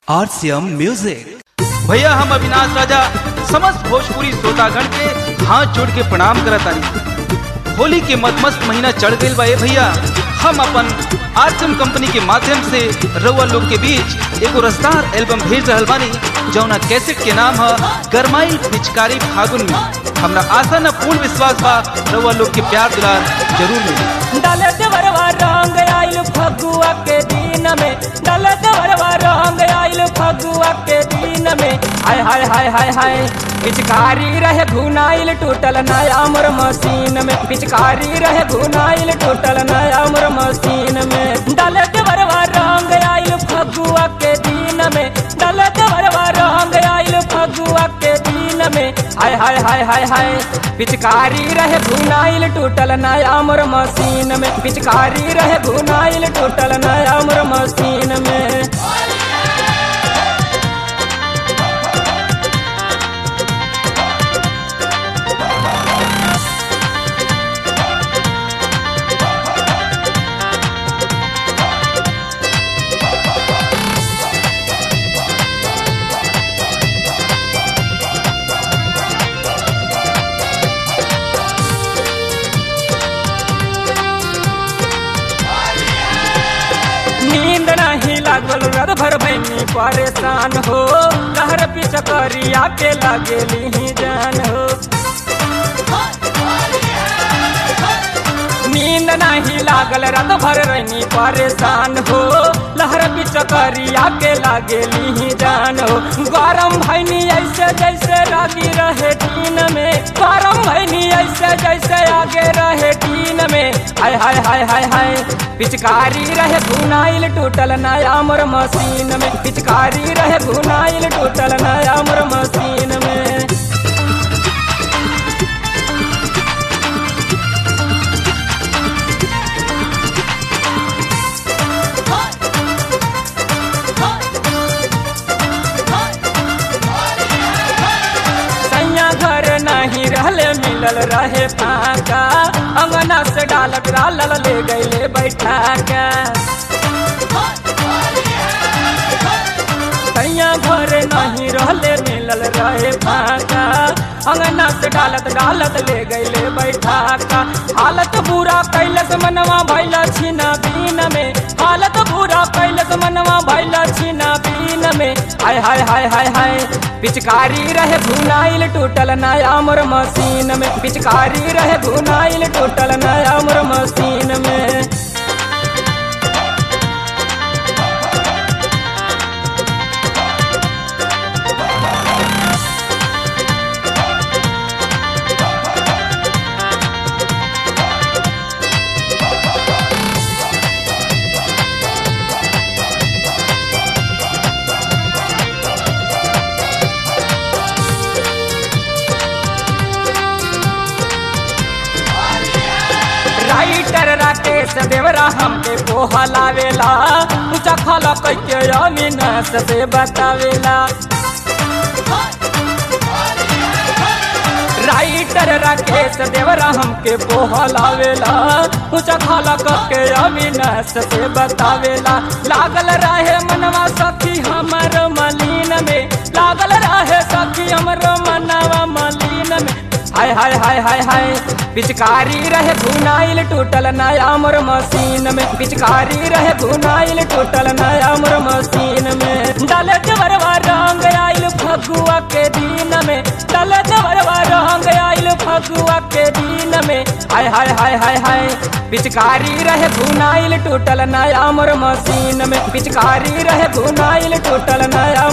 RCM music. भैया हम अविनाश राजा समस्त भोजपुरी श्रोतागण के हाथ जोड़ के प्रणाम करतानी। होली के मस्त महीना चढ़ गई बा भैया, हम अपन आरसीएम कंपनी के माध्यम से रउआ लोग के बीच एगो रसदार एल्बम भेज रहल बानी, जौना कैसेट के नाम है गरमाइल पिचकारी फागुन में। हमरा आशा न पूर्ण विश्वास बा रउआ लोग के प्यार दुलार जरूर मिली। डाले देवरवा रंग आइल फगुआ के दिन में, डाले देवरवा रंग आइल फगुआ के दिन में। हाय हाय हाय हाय हाय पिचकारी रहे भुनाइल टूटल नया मोर मशीन में, पिचकारी रहे भुनाइल टूटल नया मोर मशीन में। डाले देवरवा रंग आइल फगुआ के दिन में, डाले देवरवा रंग आइल फगुआ के दिन में। हाय हाय हाय हाय हाय पिचकारी रहे भुनाइल टूटल नया मोर मशीन में, पिचकारी रहे भुनाइल टूटल नया मोर मशीन में। नींद नहीं लागल रात भर भैनी परेशान हो, लहर पिचकरिया के लगेली जान हो। नींद नहीं लागल रात भर रहनी परेशान हो, लहर पिचकरिया के लगेली जान हो। गरम भैनी ऐसे जैसे रागी रहे टीन में, गरम भैनी ऐसे जैसे आगे रहे टीन में। हाय हाय हाय हाय हाय पिचकारी रहे भुनाइल टूटल नया मोर मशीन में, पिचकारी रहे भुनाइल टूटल नया मोर मशीन में। सैया घर नहीं रहले मिलल रहे फाका, अंगना से डालक डालल ले गईले बैठा के। सैया घर नहीं रहले मिलल रहे फाका, अंगना से डालत डालत ले गईले बैठा का। हालत बुरा कैलस मनवा भैला छीना बीन में, हालत बुरा कैलस मनवा भैला छीना बीन में। हाय हाय हाय हाय हाय पिचकारी रहे भुनाइल टूटल नया मोर मशीन में, पिचकारी रहे भुनाइल टूटल नया मोर मशीन में। राइटर राकेश देवरा हमके पोहलावेला, ऊंचा खाला कैके अविनाश से बतावेला। राइटर राकेश देवरा हमके पोहलावेला, ऊंचा खाला करके अविनाश से बतावेला। लागल रहे मनवा सखी हमर मलीन में, लागल रहे सखी हमर मनवा मलीन में। हाय हाय हाय हाय हाय पिचकारी रहे भुनाइल टूटल नया मोर मशीन में, पिचकारी रहे भुनाइल टूटल नया मोर मशीन में। डाले देवरवा रंग आइल फगुआ के दिन में, डाले देवरवा रंग आइल फगुआ के दिन में। हाय हाय हाय हाय हाय पिचकारी रहे भुनाइल टूटल नया मोर मशीन में, पिचकारी रहे भुनाइल टूटल नया